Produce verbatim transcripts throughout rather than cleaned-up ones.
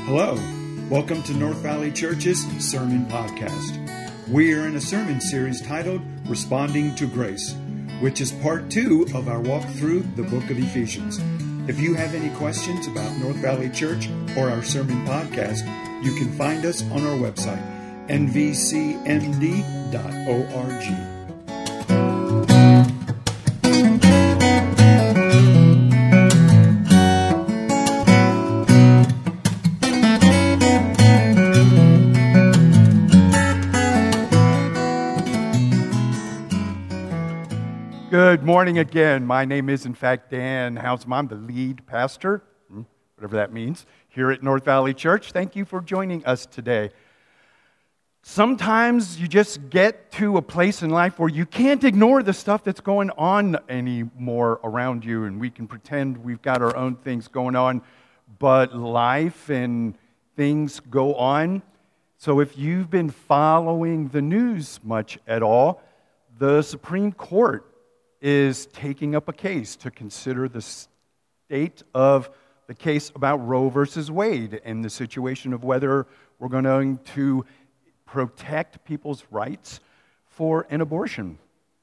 Hello, welcome to North Valley Church's Sermon Podcast. We are in a sermon series titled Responding to Grace, which is part two of our walk through the book of Ephesians. If you have any questions about North Valley Church or our sermon podcast, you can find us on our website, n v c m d dot org. Good morning again. My name is, in fact, Dan Hausman. I'm the lead pastor, whatever that means, here at North Valley Church. Thank you for joining us today. Sometimes you just get to a place in life where you can't ignore the stuff that's going on anymore around you, and we can pretend we've got our own things going on, but life and things go on. So if you've been following the news much at all, the Supreme Court is taking up a case to consider the state of the case about Roe versus Wade and the situation of whether we're going to protect people's rights for an abortion.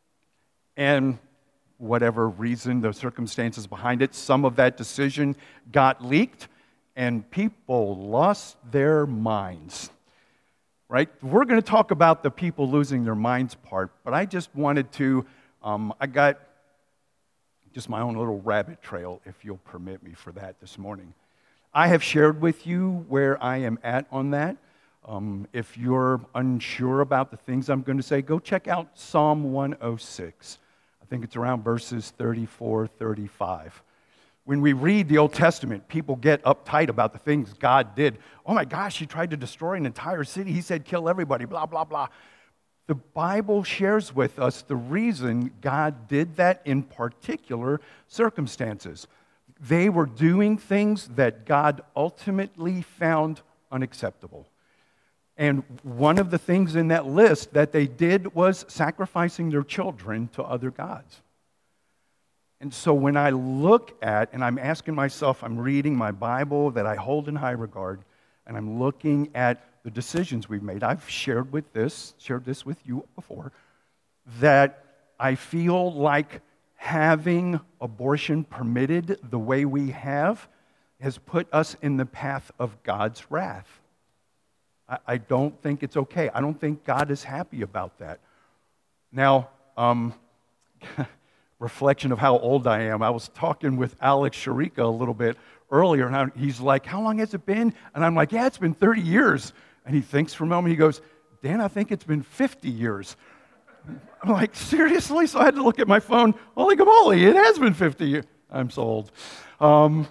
And whatever reason, the circumstances behind it, some of that decision got leaked and people lost their minds. Right? We're going to talk about the people losing their minds part, but I just wanted to Um, I got just my own little rabbit trail, if you'll permit me for that this morning. I have shared with you where I am at on that. Um, if you're unsure about the things I'm going to say, go check out Psalm one oh six. I think it's around verses thirty-four, thirty-five. When we read the Old Testament, people get uptight about the things God did. Oh my gosh, he tried to destroy an entire city. He said, kill everybody, blah, blah, blah. The Bible shares with us the reason God did that in particular circumstances. They were doing things that God ultimately found unacceptable. And one of the things in that list that they did was sacrificing their children to other gods. And so when I look at, and I'm asking myself, I'm reading my Bible that I hold in high regard, and I'm looking at the decisions we've made. I've shared with this, shared this with you before, that I feel like having abortion permitted the way we have has put us in the path of God's wrath. I, I don't think it's okay. I don't think God is happy about that. Now, um, reflection of how old I am. I was talking with Alex Sharika a little bit earlier, and he's like, how long has it been? And I'm like, yeah, it's been thirty years. And he thinks for a moment, he goes, Dan, I think it's been fifty years. I'm like, seriously? So I had to look at my phone. Holy moly, it has been fifty years. I'm so old. Um,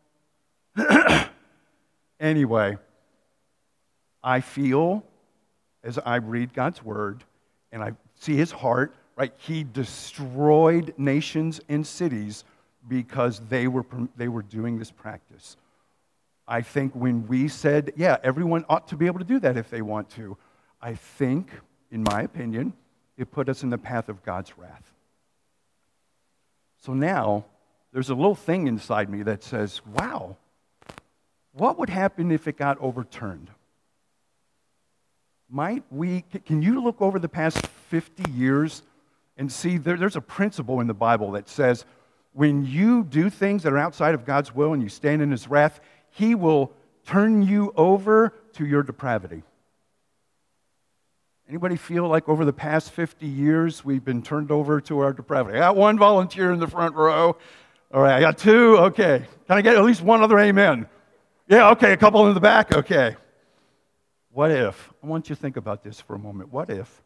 anyway, I feel, as I read God's word, and I see his heart, right? He destroyed nations and cities because they were, they were doing this practice. I think when we said, yeah, everyone ought to be able to do that if they want to, I think, in my opinion, it put us in the path of God's wrath. So now, there's a little thing inside me that says, wow, what would happen if it got overturned? Might we, can you look over the past fifty years and see there, there's a principle in the Bible that says, when you do things that are outside of God's will and you stand in his wrath, he will turn you over to your depravity. Anybody feel like over the past fifty years we've been turned over to our depravity? I got one volunteer in the front row. All right, I got two. Okay. Can I get at least one other amen? Yeah, okay, a couple in the back. Okay. What if, I want you to think about this for a moment. What if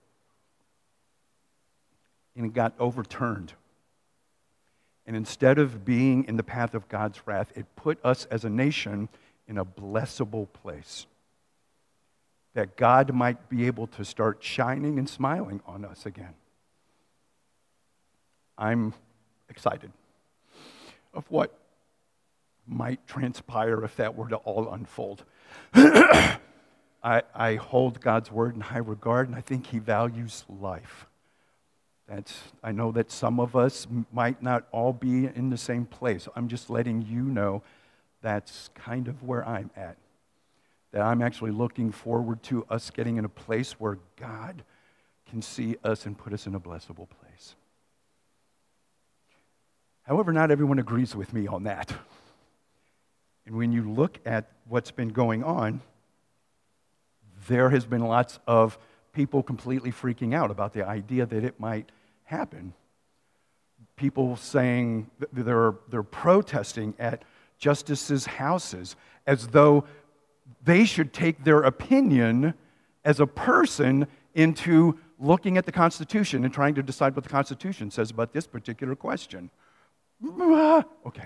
and it got overturned? And instead of being in the path of God's wrath, it put us as a nation in a blessable place. That God might be able to start shining and smiling on us again. I'm excited of what might transpire if that were to all unfold. I, I hold God's word in high regard, and I think he values life. That's, I know that some of us might not all be in the same place. I'm just letting you know that's kind of where I'm at. that I'm actually looking forward to us getting in a place where God can see us and put us in a blessable place. However, not everyone agrees with me on that. And when you look at what's been going on, there has been lots of people completely freaking out about the idea that it might happen. People saying they're, they're protesting at justices' houses as though they should take their opinion as a person into looking at the Constitution and trying to decide what the Constitution says about this particular question. Okay.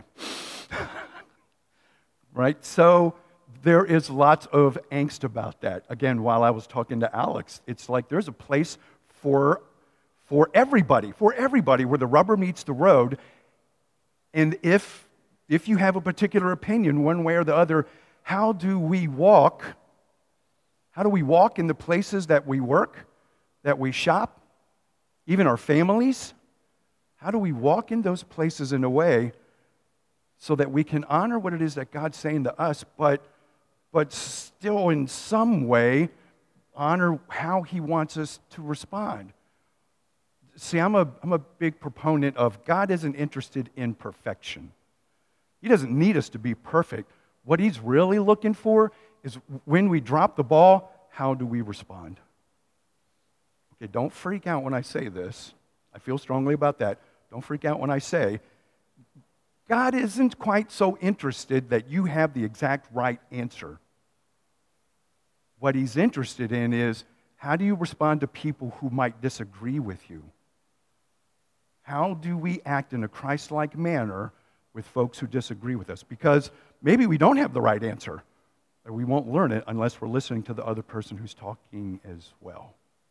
Right? So there is lots of angst about that. Again, while I was talking to Alex, it's like there's a place for, for everybody, for everybody where the rubber meets the road. And if, if you have a particular opinion one way or the other, how do we walk? How do we walk in the places that we work, that we shop, even our families? How do we walk in those places in a way so that we can honor what it is that God's saying to us, but, but still in some way honor how He wants us to respond? See, I'm a, I'm a big proponent of God isn't interested in perfection. He doesn't need us to be perfect. What He's really looking for is when we drop the ball, how do we respond? Okay, don't freak out when I say this. I feel strongly about that. Don't freak out when I say, God isn't quite so interested that you have the exact right answer. What He's interested in is, how do you respond to people who might disagree with you? How do we act in a Christ-like manner with folks who disagree with us? Because maybe we don't have the right answer, and we won't learn it unless we're listening to the other person who's talking as well.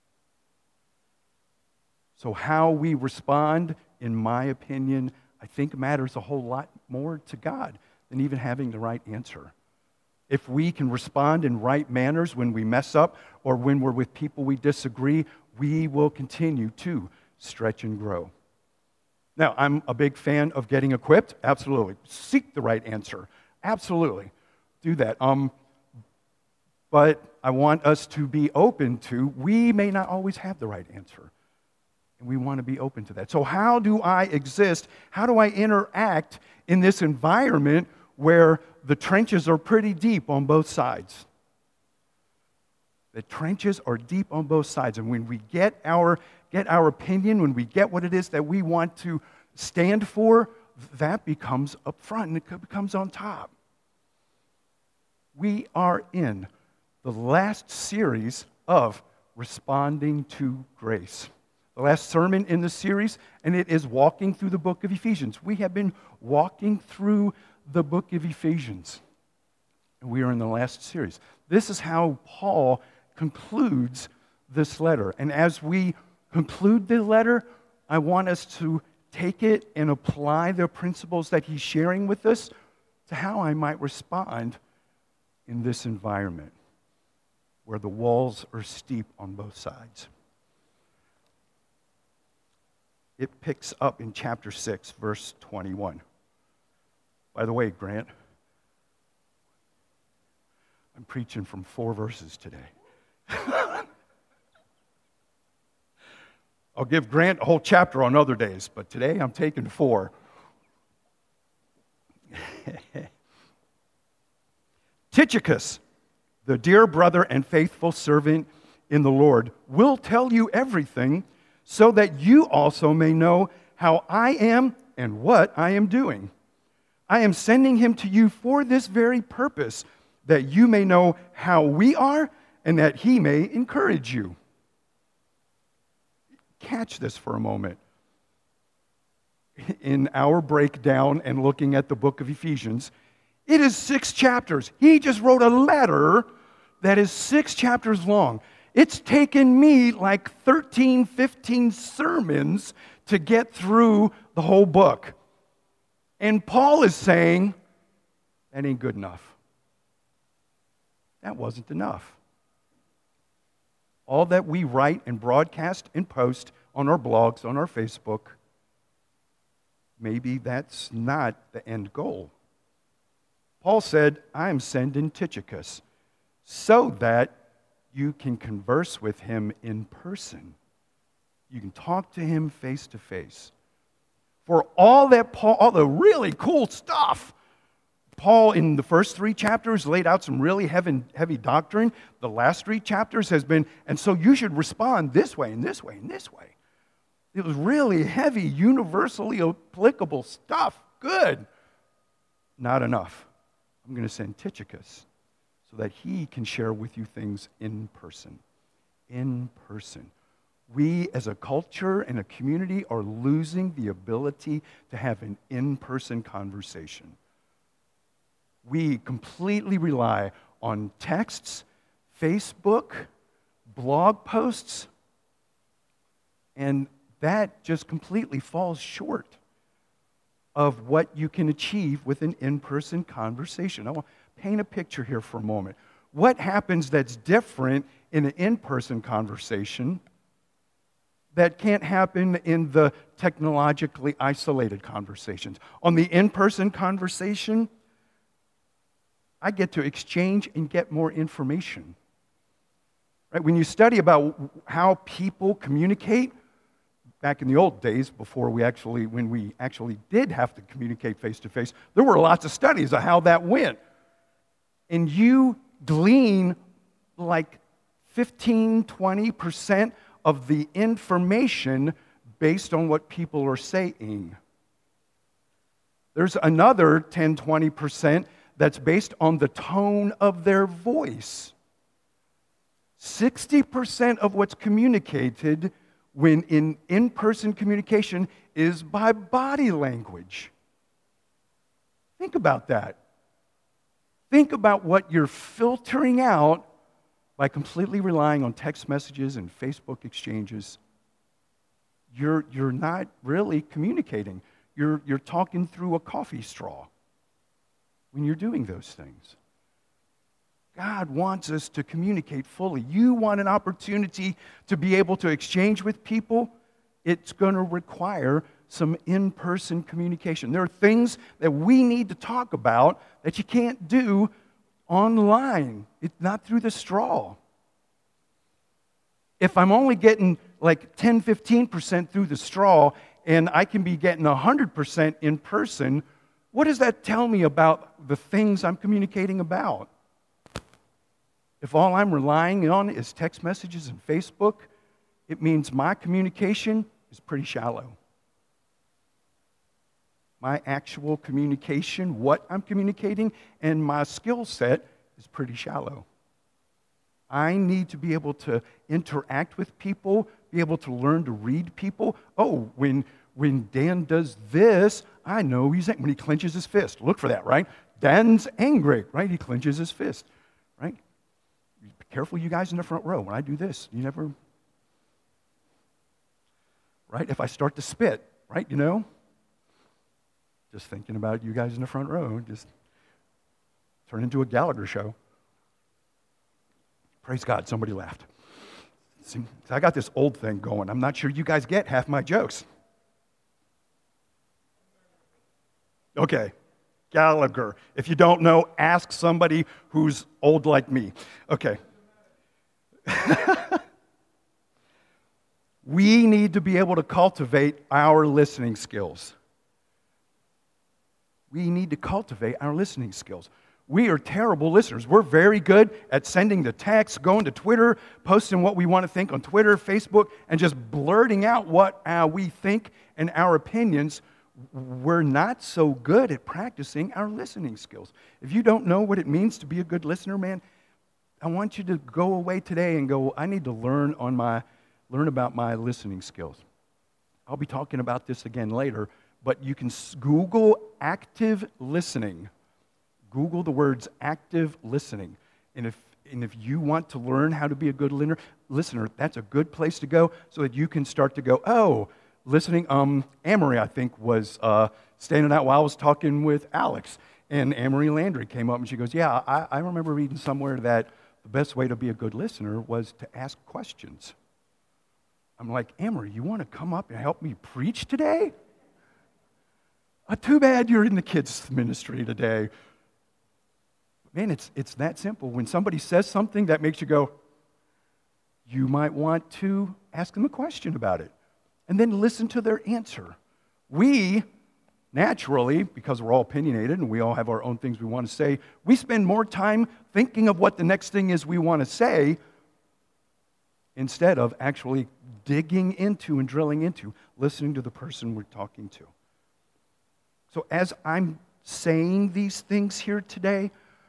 So how we respond, in my opinion, I think matters a whole lot more to God than even having the right answer. If we can respond in right manners when we mess up or when we're with people we disagree, we will continue to stretch and grow. Now, I'm a big fan of getting equipped. Absolutely. Seek the right answer. Absolutely. Do that. Um, but I want us to be open to, we may not always have the right answer. And we want to be open to that. So how do I exist? How do I interact in this environment where the trenches are pretty deep on both sides? The trenches are deep on both sides. And when we get our, get our opinion, when we get what it is that we want to stand for, that becomes up front and it becomes on top. We are in the last series of Responding to Grace. The last sermon in the series, and it is walking through the book of Ephesians. We have been walking through the book of Ephesians, and we are in the last series. This is how Paul concludes this letter. And as we conclude the letter, I want us to take it and apply the principles that he's sharing with us to how I might respond in this environment where the walls are steep on both sides. It picks up in chapter six, verse twenty-one. By the way, Grant, I'm preaching from four verses today. I'll give Grant a whole chapter on other days, but today I'm taking four. Tychicus, the dear brother and faithful servant in the Lord, will tell you everything, so that you also may know how I am and what I am doing. I am sending him to you for this very purpose, that you may know how we are and that he may encourage you. Catch this for a moment. In our breakdown and looking at the book of Ephesians, it is six chapters. He just wrote a letter that is six chapters long. It's taken me like thirteen, fifteen sermons to get through the whole book. And Paul is saying, that ain't good enough. That wasn't enough. All that we write and broadcast and post on our blogs, on our Facebook, maybe that's not the end goal. Paul said, I'm sending Tychicus so that you can converse with him in person. You can talk to him face to face. For all that Paul, all the really cool stuff, Paul in the first three chapters laid out some really heavy, heavy doctrine. The last three chapters has been, and so you should respond this way and this way and this way. It was really heavy, universally applicable stuff. Good. Not enough. I'm going to send Tychicus so that he can share with you things in person. In person. We as a culture and a community are losing the ability to have an in-person conversation. We completely rely on texts, Facebook, blog posts, and that just completely falls short of what you can achieve with an in-person conversation. I want to paint a picture here for a moment. What happens that's different in an in-person conversation that can't happen in the technologically isolated conversations? On the in-person conversation, I get to exchange and get more information. Right? When you study about how people communicate, back in the old days, before we actually, when we actually did have to communicate face-to-face, there were lots of studies of how that went. And you glean like fifteen, twenty percent of the information based on what people are saying. There's another ten, twenty percent that's based on the tone of their voice. sixty percent of what's communicated when in in-person communication is by body language. Think about that. Think about what you're filtering out by completely relying on text messages and Facebook exchanges. You're, you're not really communicating. You're, you're talking through a coffee straw when you're doing those things. God wants us to communicate fully. You want an opportunity to be able to exchange with people, it's going to require some in-person communication. There are things that we need to talk about that you can't do online. It's not through the straw. If I'm only getting like ten, fifteen percent through the straw and I can be getting one hundred percent in person, what does that tell me about the things I'm communicating about? If all I'm relying on is text messages and Facebook, it means my communication is pretty shallow. My actual communication, what I'm communicating, and my skill set is pretty shallow. I need to be able to interact with people, be able to learn to read people. Oh, when, when Dan does this, I know he's when he clenches his fist. Look for that, right? Dan's angry, right? He clenches his fist, right? Be careful, you guys in the front row. When I do this, you never, right? If I start to spit, right, you know? Just thinking about you guys in the front row, just turn into a Gallagher show. Praise God, somebody laughed. See, I got this old thing going. I'm not sure you guys get half my jokes. Okay, Gallagher. If you don't know, ask somebody who's old like me. Okay. We need to be able to cultivate our listening skills. We need to cultivate our listening skills. We are terrible listeners. We're very good at sending the text, going to Twitter, posting what we want to think on Twitter, Facebook, and just blurting out what uh, we think and our opinions. We're not so good at practicing our listening skills. If you don't know what it means to be a good listener, man, I want you to go away today and go, I need to learn on my learn about my listening skills. I'll be talking about this again later, but you can Google active listening. Google the words active listening. And if, and if you want to learn how to be a good listener, listener, that's a good place to go so that you can start to go, oh, listening. Um, Amory, I think, was uh, standing out while I was talking with Alex. And Amory Landry came up and she goes, yeah, I, I remember reading somewhere that the best way to be a good listener was to ask questions. I'm like, Amory, you want to come up and help me preach today? Uh, too bad you're in the kids' ministry today. man, it's, it's that simple. When somebody says something that makes you go, you might want to ask them a question about it and then listen to their answer. We, naturally, because we're all opinionated and we all have our own things we want to say, we spend more time thinking of what the next thing is we want to say instead of actually digging into and drilling into, listening to the person we're talking to. So as I'm saying these things here today,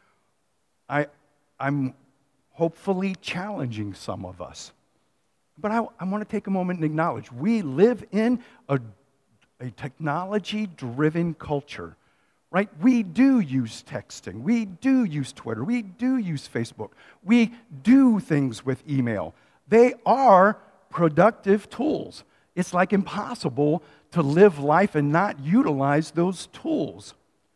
I, I'm hopefully challenging some of us. But I, I want to take a moment and acknowledge we live in a, a technology-driven culture, right? We do use texting. We do use Twitter. We do use Facebook. We do things with email. They are productive tools. It's like impossible to live life and not utilize those tools.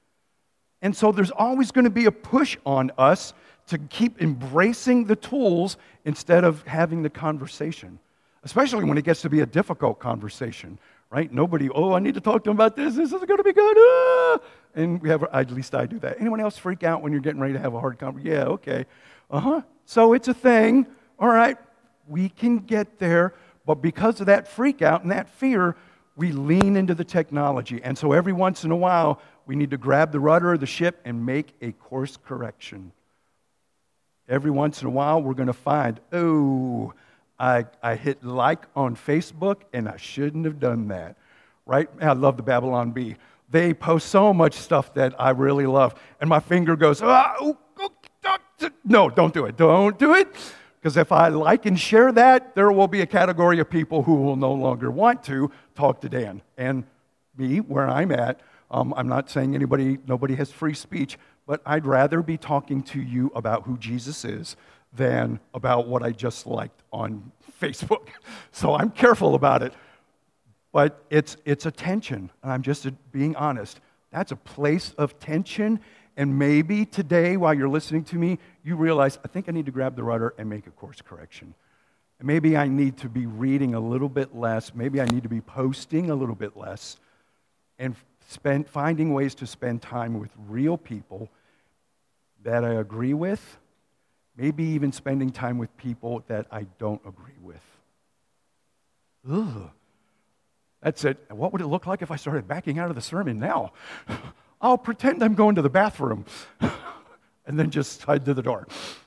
And so there's always going to be a push on us to keep embracing the tools instead of having the conversation, especially when it gets to be a difficult conversation, right? Nobody, oh, I need to talk to them about this. This is going to be good. Ah! And we have, at least I do that. Anyone else freak out when you're getting ready to have a hard conversation? Yeah, okay. Uh-huh. So it's a thing. All right. We can get there, but because of that freak out and that fear, we lean into the technology. And so every once in a while, we need to grab the rudder of the ship and make a course correction. Every once in a while, we're going to find, oh, I, I hit like on Facebook, and I shouldn't have done that, right? I love the Babylon Bee. They post so much stuff that I really love, and my finger goes, ah, oh, oh, oh, no, don't do it. Don't do it, because if I like and share that, there will be a category of people who will no longer want to talk to Dan. And me, where I'm at, um, I'm not saying anybody, nobody has free speech, but I'd rather be talking to you about who Jesus is than about what I just liked on Facebook. So I'm careful about it. But it's it's a tension, and I'm just being honest. That's a place of tension, and maybe today, while you're listening to me, you realize, I think I need to grab the rudder and make a course correction. And maybe I need to be reading a little bit less. Maybe I need to be posting a little bit less, and spend, finding ways to spend time with real people that I agree with, maybe even spending time with people that I don't agree with. Ugh. That's it. What would it look like if I started backing out of the sermon now? I'll pretend I'm going to the bathroom and then just hide to the door.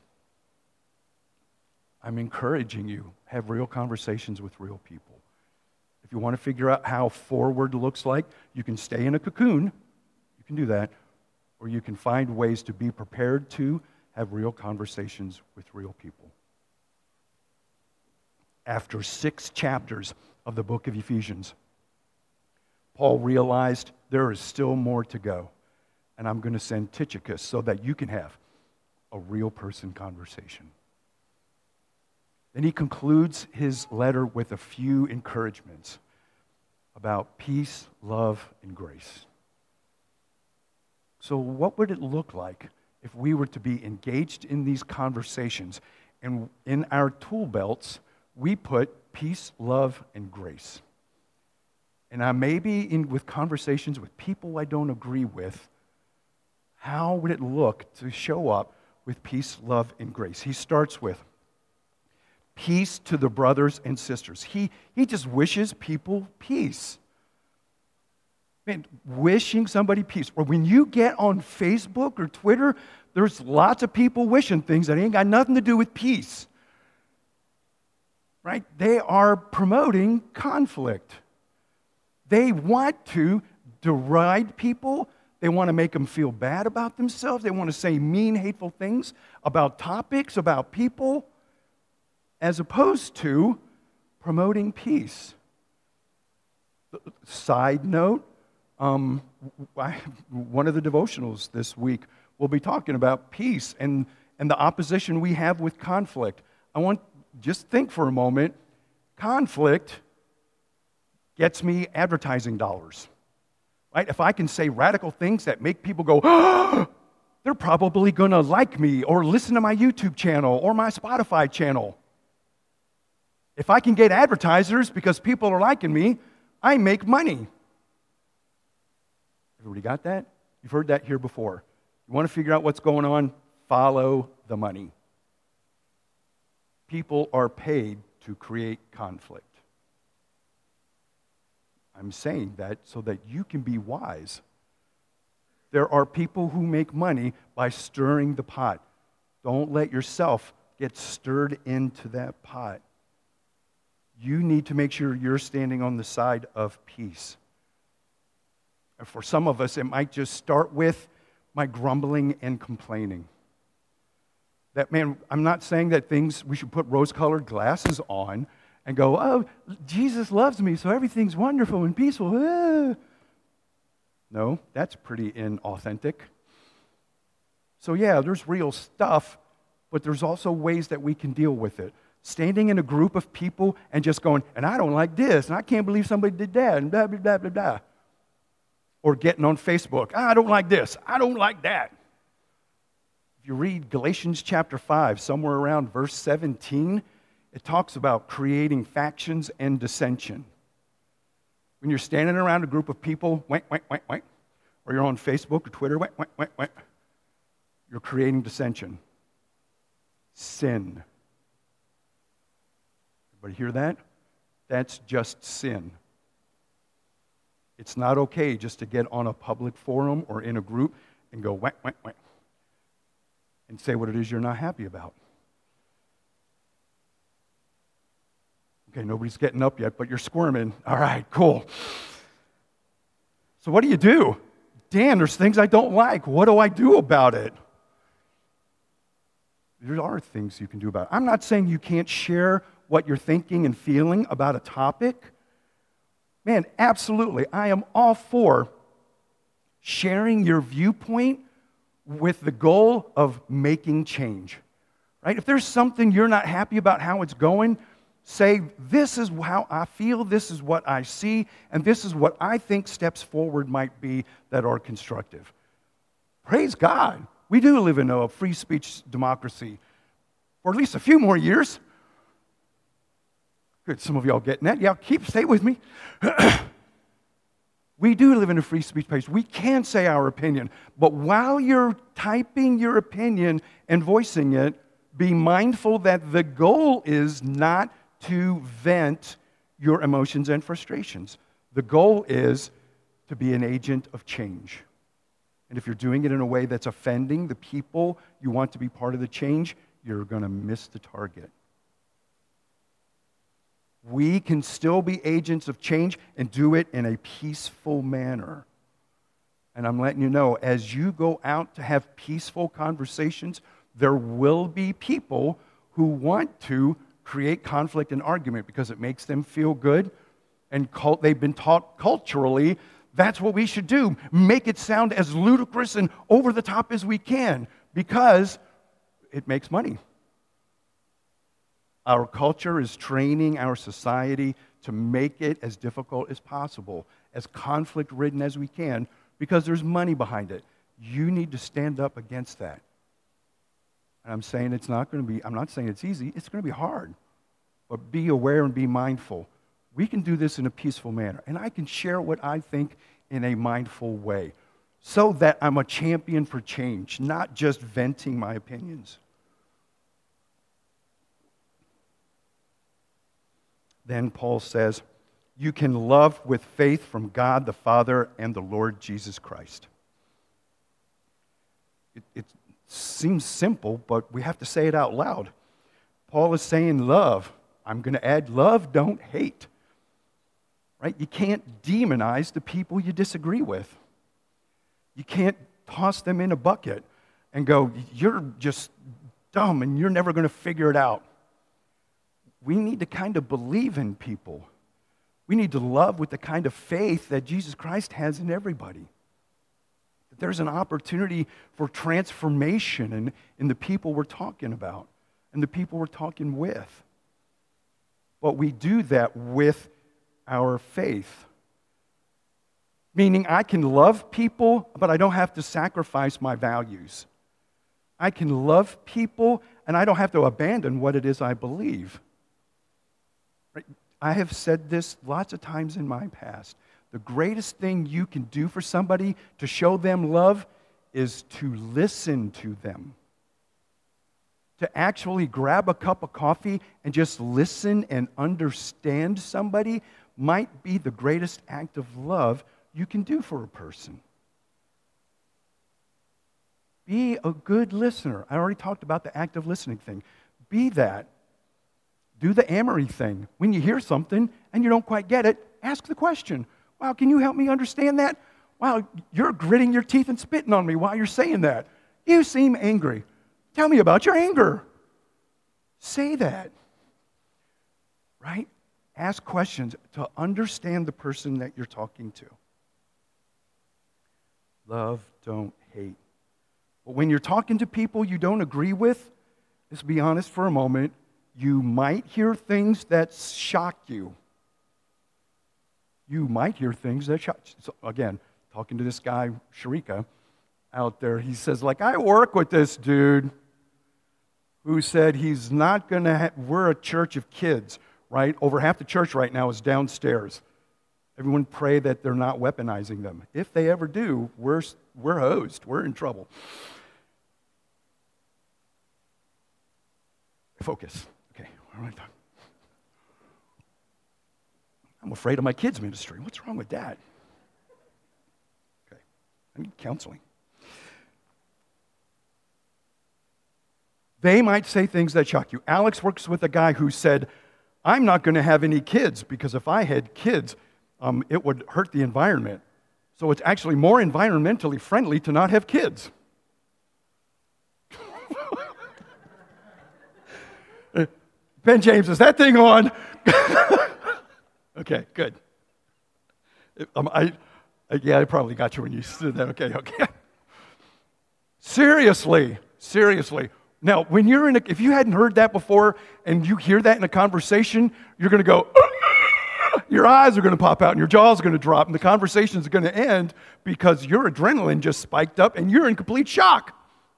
I'm encouraging you, have real conversations with real people. If you want to figure out how forward looks like, you can stay in a cocoon. You can do that. Or you can find ways to be prepared to have real conversations with real people. After six chapters of the book of Ephesians, Paul realized there is still more to go. And I'm going to send Tychicus so that you can have a real person conversation. Then he concludes his letter with a few encouragements about peace, love, and grace. So what would it look like if we were to be engaged in these conversations and in our tool belts we put peace, love, and grace? And I may be in with conversations with people I don't agree with. How would it look to show up with peace, love, and grace? He starts with peace to the brothers and sisters. He, he just wishes people peace. Man, wishing somebody peace. Or when you get on Facebook or Twitter, there's lots of people wishing things that ain't got nothing to do with peace. Right? They are promoting conflict. They want to deride people. They want to make them feel bad about themselves. They want to say mean, hateful things about topics, about people, as opposed to promoting peace. Side note, um, I, one of the devotionals this week will be talking about peace and, and the opposition we have with conflict. I want, just think for a moment, conflict gets me advertising dollars. Right? If I can say radical things that make people go, oh, they're probably going to like me or listen to my YouTube channel or my Spotify channel. If I can get advertisers because people are liking me, I make money. Everybody got that? You've heard that here before. You want to figure out what's going on? follow the money. People are paid to create conflict. I'm saying that so that you can be wise. There are people who make money by stirring the pot. Don't let yourself get stirred into that pot. You need to make sure you're standing on the side of peace. And for some of us, it might just start with my grumbling and complaining. That, man, I'm not saying that things, we should put rose-colored glasses on and go, oh, Jesus loves me, so everything's wonderful and peaceful. Ah. No, that's pretty inauthentic. So yeah, there's real stuff, but there's also ways that we can deal with it. Standing in a group of people and just going, and I don't like this, and I can't believe somebody did that, and blah, blah, blah, blah, blah. Or getting on Facebook, ah, I don't like this, I don't like that. If you read Galatians chapter five, somewhere around verse seventeen, it talks about creating factions and dissension. When you're standing around a group of people, wank, wank, wank, wank, or you're on Facebook or Twitter, wank, wank, wank, wank, you're creating dissension. Sin. Everybody hear that? That's just sin. It's not okay just to get on a public forum or in a group and go wank, wank, wank, and say what it is you're not happy about. Okay, nobody's getting up yet, but you're squirming. All right, cool. So what do you do? Dan, there's things I don't like. What do I do about it? There are things you can do about it. I'm not saying you can't share what you're thinking and feeling about a topic. Man, absolutely. I am all for sharing your viewpoint with the goal of making change. Right? If there's something you're not happy about how it's going, say, this is how I feel, this is what I see, and this is what I think steps forward might be that are constructive. Praise God. We do live in a free speech democracy for at least a few more years. Good, some of y'all getting that. Yeah, keep, stay with me. We do live in a free speech place. We can say our opinion, but while you're typing your opinion and voicing it, be mindful that the goal is not to vent your emotions and frustrations. The goal is to be an agent of change. And if you're doing it in a way that's offending the people you want to be part of the change, you're going to miss the target. We can still be agents of change and do it in a peaceful manner. And I'm letting you know, as you go out to have peaceful conversations, there will be people who want to create conflict and argument because it makes them feel good, and cult, they've been taught culturally that's what we should do. Make it sound as ludicrous and over the top as we can because it makes money. Our culture is training our society to make it as difficult as possible, as conflict-ridden as we can, because there's money behind it. You need to stand up against that. And I'm saying it's not going to be, I'm not saying it's easy, it's going to be hard. But be aware and be mindful. We can do this in a peaceful manner. And I can share what I think in a mindful way so that I'm a champion for change, not just venting my opinions. Then Paul says, you can love with faith from God the Father and the Lord Jesus Christ. It, it seems simple, but we have to say it out loud. Paul is saying love. I'm going to add love, don't hate. Right? You can't demonize the people you disagree with. You can't toss them in a bucket and go, you're just dumb and you're never going to figure it out. We need to kind of believe in people. We need to love with the kind of faith that Jesus Christ has in everybody. That there's an opportunity for transformation in, in the people we're talking about and the people we're talking with. But we do that with our faith. Meaning I can love people, but I don't have to sacrifice my values. I can love people, and I don't have to abandon what it is I believe. Right? I have said this lots of times in my past. The greatest thing you can do for somebody to show them love is to listen to them. to actually grab a cup of coffee and just listen and understand somebody might be the greatest act of love you can do for a person. Be a good listener. I already talked about the active listening thing. Be that. Do the Amory thing. When you hear something and you don't quite get it, ask the question. Wow, can you help me understand that? Wow, you're gritting your teeth and spitting on me while you're saying that. You seem angry. Tell me about your anger. Say that. Right? Ask questions to understand the person that you're talking to. Love, don't hate. But when you're talking to people you don't agree with, let's be honest for a moment, you might hear things that shock you. You might hear things that shock you. So again, talking to this guy, Sharika, out there, he says, like, I work with this dude who said he's not going to have, we're a church of kids, right? Over half the church right now is downstairs. Everyone pray that they're not weaponizing them. If they ever do, we're, we're hosed. We're in trouble. Focus. Okay, where am I talking? I'm afraid of my kids' ministry. What's wrong with that? Okay, I need counseling. They might say things that shock you. Alex works with a guy who said, I'm not going to have any kids because if I had kids, um, it would hurt the environment. So it's actually more environmentally friendly to not have kids. Ben James, is that thing on? Okay, good. Um, I, I, yeah, I probably got you when you said that. Okay, okay. Seriously, seriously. Now, when you're in a, if you hadn't heard that before and you hear that in a conversation, you're going to go, your eyes are going to pop out and your jaw's going to drop and the conversation is going to end because your adrenaline just spiked up and you're in complete shock.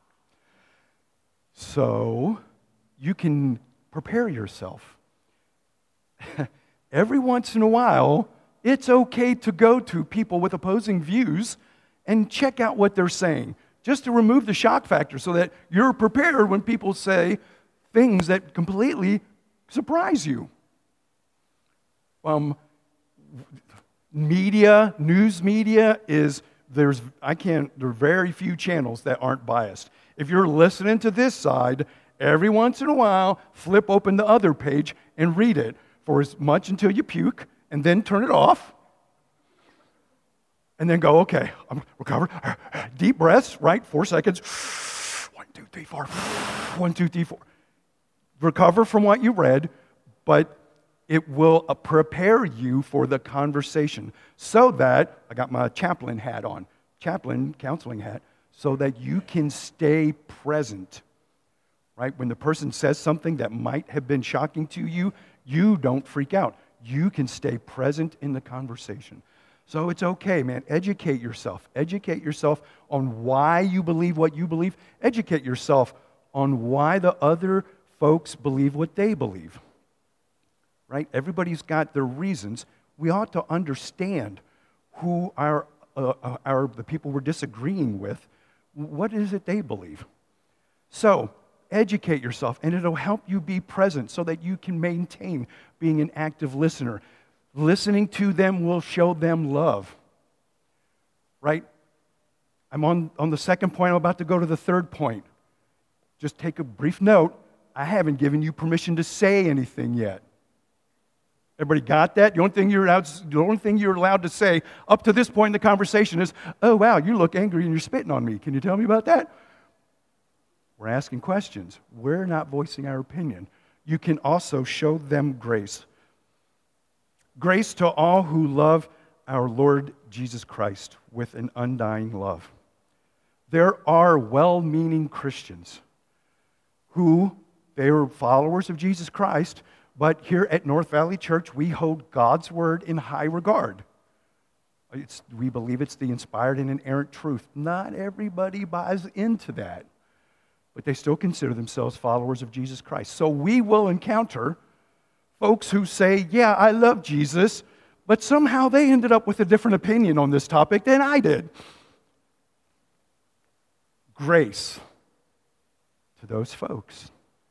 So, you can prepare yourself. Every once in a while, it's okay to go to people with opposing views and check out what they're saying, just to remove the shock factor so that you're prepared when people say things that completely surprise you. Um, media, news media is, there's, I can't, there are very few channels that aren't biased. If you're listening to this side, every once in a while, flip open the other page and read it for as much until you puke, and then turn it off. And then go, okay, I'm recovered. Deep breaths, right? Four seconds. One, two, three, four. One, two, three, four. Recover from what you read, but it will prepare you for the conversation so that, I got my chaplain hat on, chaplain counseling hat, so that you can stay present. Right? When the person says something that might have been shocking to you, you don't freak out. You can stay present in the conversation. So it's okay, man. Educate yourself. Educate yourself on why you believe what you believe. Educate yourself on why the other folks believe what they believe. Right? Everybody's got their reasons. We ought to understand who are, uh, are the people we're disagreeing with. What is it they believe? So, educate yourself, and it'll help you be present so that you can maintain being an active listener. Listening to them will show them love. Right? I'm on, on the second point. I'm about to go to the third point. Just take a brief note. I haven't given you permission to say anything yet. Everybody got that? The only thing you're allowed, the only thing you're allowed to say up to this point in the conversation is, oh, wow, you look angry and you're spitting on me. Can you tell me about that? We're asking questions. We're not voicing our opinion. You can also show them grace. Grace to all who love our Lord Jesus Christ with an undying love. There are well-meaning Christians who, they are followers of Jesus Christ, but here at North Valley Church, we hold God's Word in high regard. It's, we believe it's the inspired and inerrant truth. Not everybody buys into that, but they still consider themselves followers of Jesus Christ. So we will encounter folks who say, yeah, I love Jesus, but somehow they ended up with a different opinion on this topic than I did. Grace to those folks.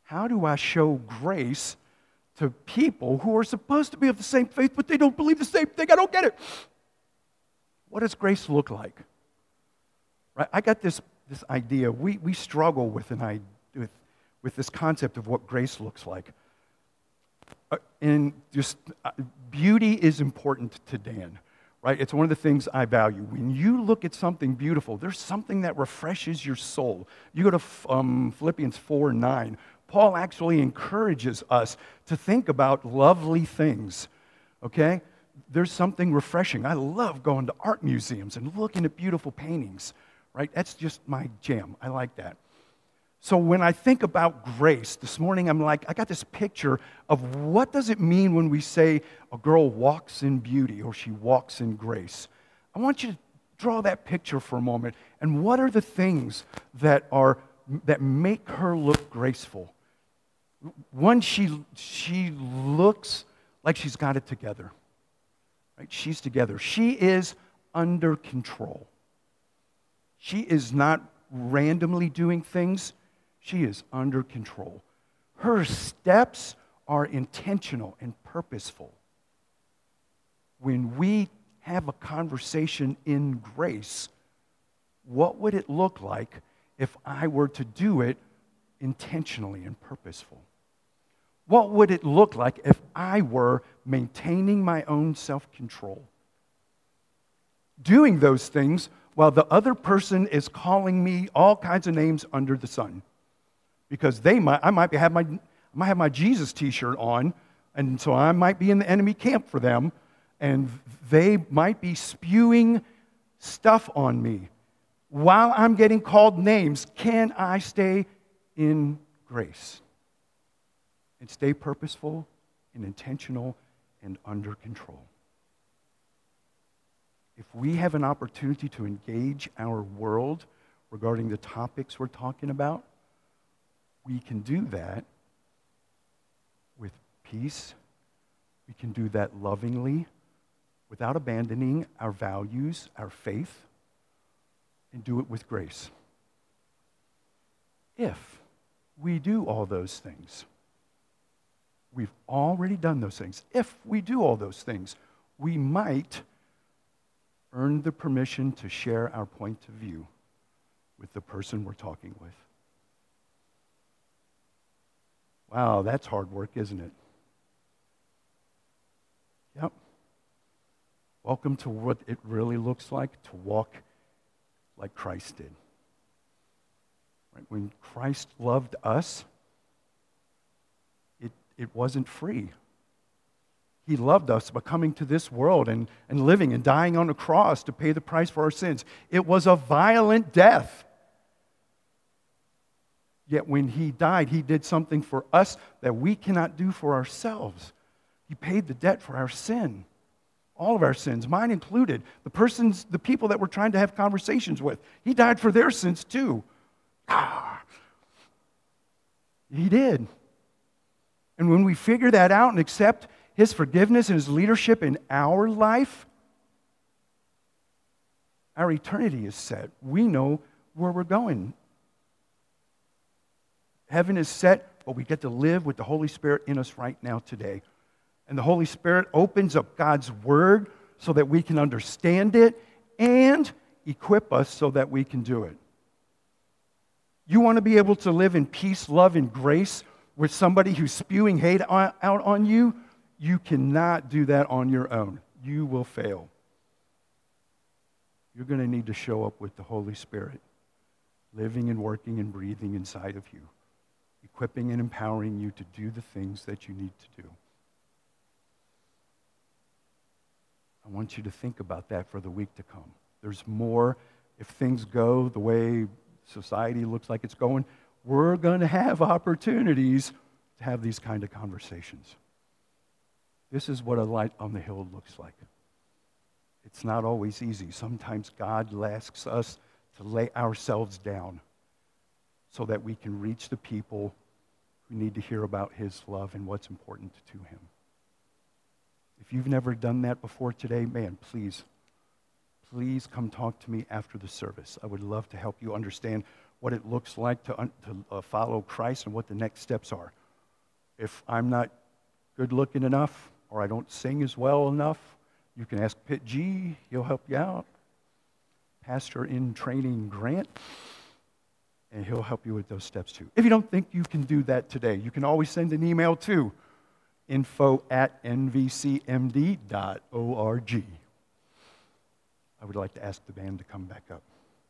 How do I show grace to people who are supposed to be of the same faith, but they don't believe the same thing? I don't get it. What does grace look like? Right? I got this, this idea. We, we struggle with, an, with, with this concept of what grace looks like. Uh, and just uh, beauty is important to Dan. Right? It's one of the things I value. When you look at something beautiful, there's something that refreshes your soul. You go to um, Philippians four nine. Paul actually encourages us to think about lovely things. Okay? There's something refreshing. I love going to art museums and looking at beautiful paintings. Right? That's just my jam. I like that. So when I think about grace, this morning I'm like, I got this picture of what does it mean when we say a girl walks in beauty or she walks in grace. I want you to draw that picture for a moment. And what are the things that are that make her look graceful? One, she she looks like she's got it together. Right? She's together. She is under control. She is not randomly doing things. She is under control. Her steps are intentional and purposeful. When we have a conversation in grace, what would it look like if I were to do it intentionally and purposeful? What would it look like if I were maintaining my own self-control? Doing those things while the other person is calling me all kinds of names under the sun. Because they might, I might be, have my, I might have my Jesus T-shirt on, and so I might be in the enemy camp for them, and they might be spewing stuff on me. While I'm getting called names, can I stay in grace and stay purposeful and intentional and under control? If we have an opportunity to engage our world regarding the topics we're talking about, we can do that with peace. We can do that lovingly, without abandoning our values, our faith, and do it with grace. If we do all those things, we've already done those things. If we do all those things, we might earn the permission to share our point of view with the person we're talking with. Wow, that's hard work, isn't it? Yep. Welcome to what it really looks like to walk like Christ did. Right? When Christ loved us, it, it wasn't free. He loved us by coming to this world and, and living and dying on a cross to pay the price for our sins. It was a violent death. Yet when he died, he did something for us that we cannot do for ourselves. He paid the debt for our sin. All of our sins, mine included. The persons, the people that we're trying to have conversations with. He died for their sins too. Ah, he did. And when we figure that out and accept his forgiveness and his leadership in our life, our eternity is set. We know where we're going. Heaven is set, but we get to live with the Holy Spirit in us right now today. And the Holy Spirit opens up God's Word so that we can understand it and equip us so that we can do it. You want to be able to live in peace, love, and grace with somebody who's spewing hate out on you? You cannot do that on your own. You will fail. You're going to need to show up with the Holy Spirit, living and working and breathing inside of you, equipping and empowering you to do the things that you need to do. I want you to think about that for the week to come. There's more. If things go the way society looks like it's going, we're going to have opportunities to have these kind of conversations. This is what a light on the hill looks like. It's not always easy. Sometimes God asks us to lay ourselves down so that we can reach the people who need to hear about his love and what's important to him. If you've never done that before today, man, please, please come talk to me after the service. I would love to help you understand what it looks like to, un- to uh, follow Christ and what the next steps are. If I'm not good looking enough or I don't sing as well enough, you can ask Pit G. He'll help you out. Pastor in Training Grant, and he'll help you with those steps too. If you don't think you can do that today, you can always send an email to info at n v c m d dot org. I would like to ask the band to come back up.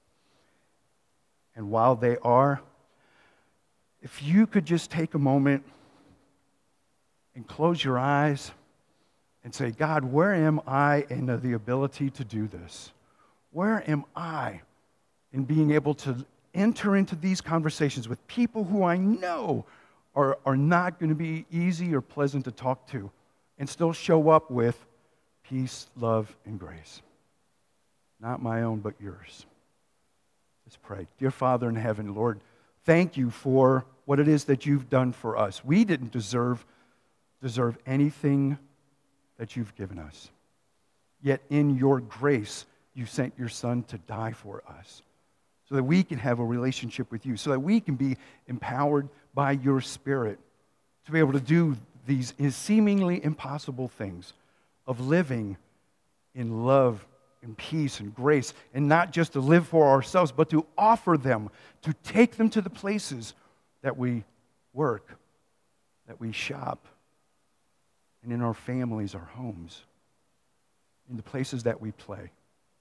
And while they are, if you could just take a moment and close your eyes and say, God, where am I in the ability to do this? Where am I in being able to enter into these conversations with people who I know are, are not going to be easy or pleasant to talk to and still show up with peace, love, and grace? Not my own, but yours. Let's pray. Dear Father in heaven, Lord, thank you for what it is that you've done for us. We didn't deserve, deserve anything that you've given us. Yet in your grace, you sent your Son to die for us so that we can have a relationship with you, so that we can be empowered by your Spirit to be able to do these seemingly impossible things of living in love and peace and grace, and not just to live for ourselves, but to offer them, to take them to the places that we work, that we shop, and in our families, our homes, in the places that we play.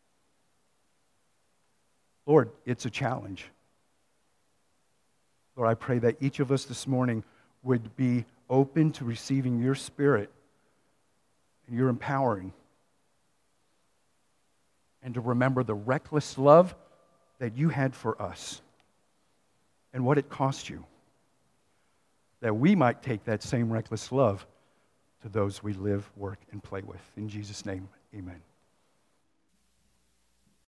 Lord, it's a challenge. Lord, I pray that each of us this morning would be open to receiving your Spirit and your empowering, and to remember the reckless love that you had for us and what it cost you, that we might take that same reckless love to those we live, work, and play with. In Jesus' name, amen.